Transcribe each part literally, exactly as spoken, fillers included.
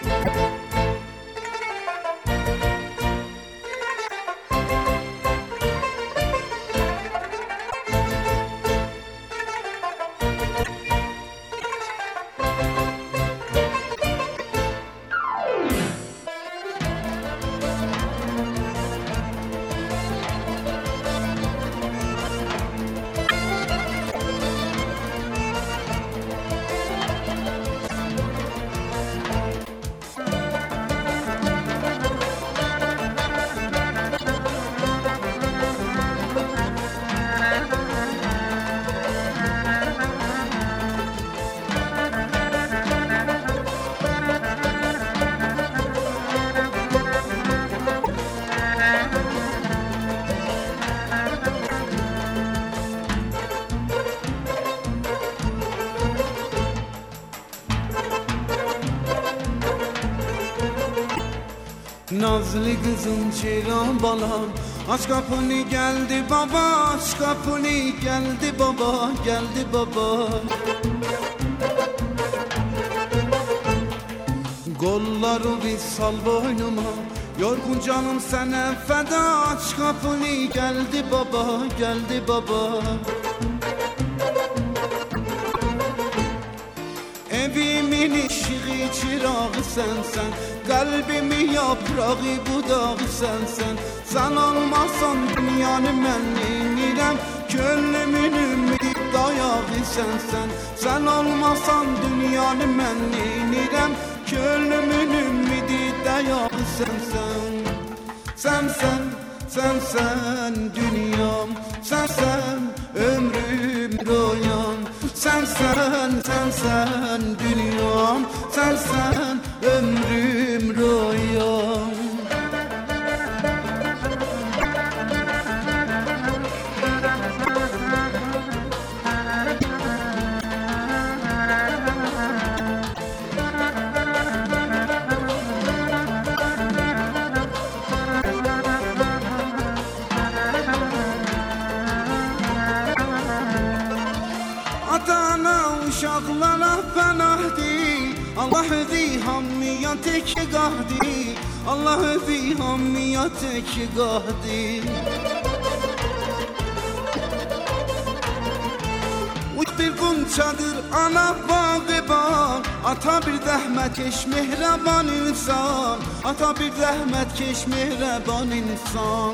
Nazlı kızım çiran balam, aç kapını geldi baba, aç kapını geldi baba, geldi baba. Kolları bir sal boynuma, yorgun canım sana feda, aç kapını geldi baba, geldi baba. Evimin ışığı çırağı sensen, kalbimin yaprağı budağı sensen. Sen olmasan dünyanı ben inirem, gönlümün ümidi dayağı sensen. Sen olmasan dünyanı ben inirem, gönlümün ümidi dayağı sensen. Sen sen, sen sen dünyam, sen sen ömrüm royam. Sen sen, sen sen dünyam, sen sen ömrüm royam. Uşaqlara pənahdir, Allah özü hamıya tek qahdir, Allah özü hamıya tek qahdir. Uç bir qunçadır ana bağı bağ, ata bir zəhmətkeş mehraban insan, ata bir zəhmətkeş mehraban insan.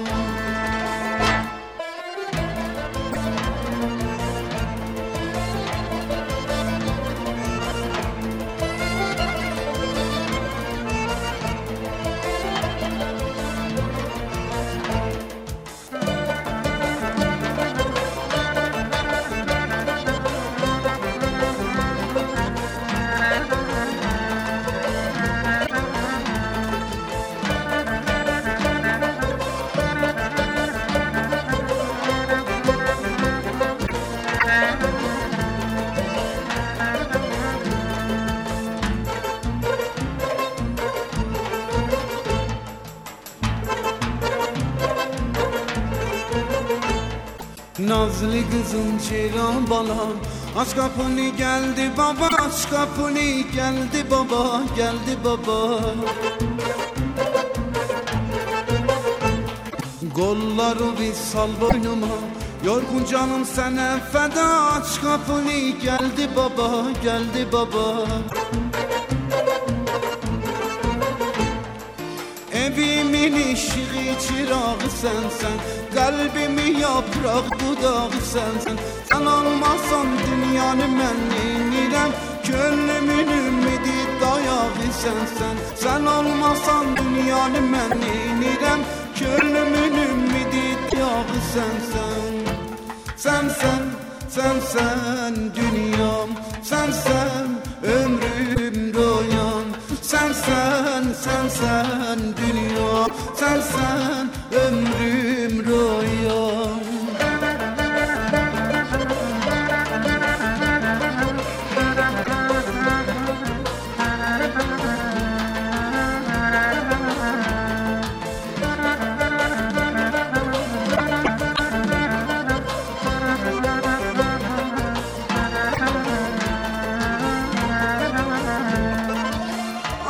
Nazlı kızım çiran balam, aç kapını geldi baba, aç kapını geldi baba, geldi baba. Kolları bir sal boynuma, yorgun canım sana feda, aç kapını geldi baba, geldi baba. Evimin ışığı çırağı sensen, kalbimin yaprağı budağı sensen. Sen olmasan dünyanı ben inirem, gönlümün ümidi dayağı sensen. Sen olmasan dünyanı ben inirem, gönlümün ümidi dayağı sensen. Sen sen, sen sen dünyam, sen sen ömrüm royam. Sen sen, sen sen dünya, sen sen ömrüm royam.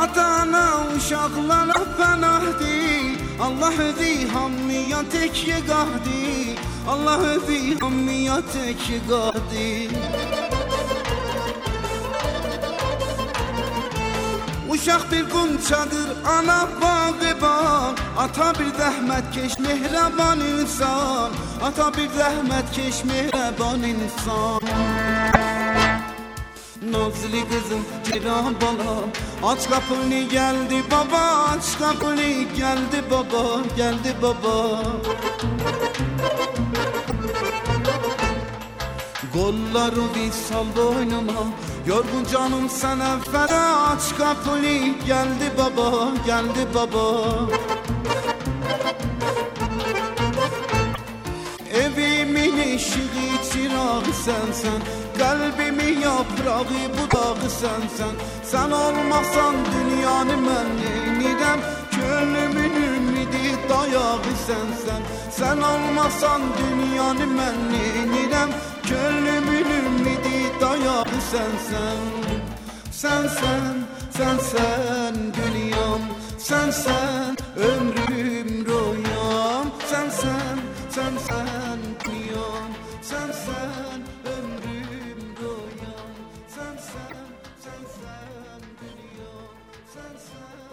Ata-ana uşaqlara pənahdir, Allah özü hamıya tekyegahdir, Allah özü hamıya tekyegahdir. Uşaq bir qunçadır, ana bağıban, ata bir zəhmətkeş mehraban insan, ata bir zəhmətkeş mehraban insan. Nazlı kızım, ciran balam, aç kapını geldi baba, aç kapını geldi baba, geldi baba. Kolları bir sal boynuma, yorgun canım sana feda, aç kapını geldi baba, geldi baba. Evimin ışığı çırağı sensen, kalbimin yaprağı budağı sensen. Sen olmasan dünyanı mən neynirəm, gönlümün ümidi dayağı sensen. Sen olmasan dünyanı mən neynirəm, gönlümün ümidi dayağı sensen. Sensen, sensen dünyam, sensen ömrüm rüyam. Sensen, sensen dünyam, sensen ömrüm rüyam. Sensen, sensen dünyam, sensen.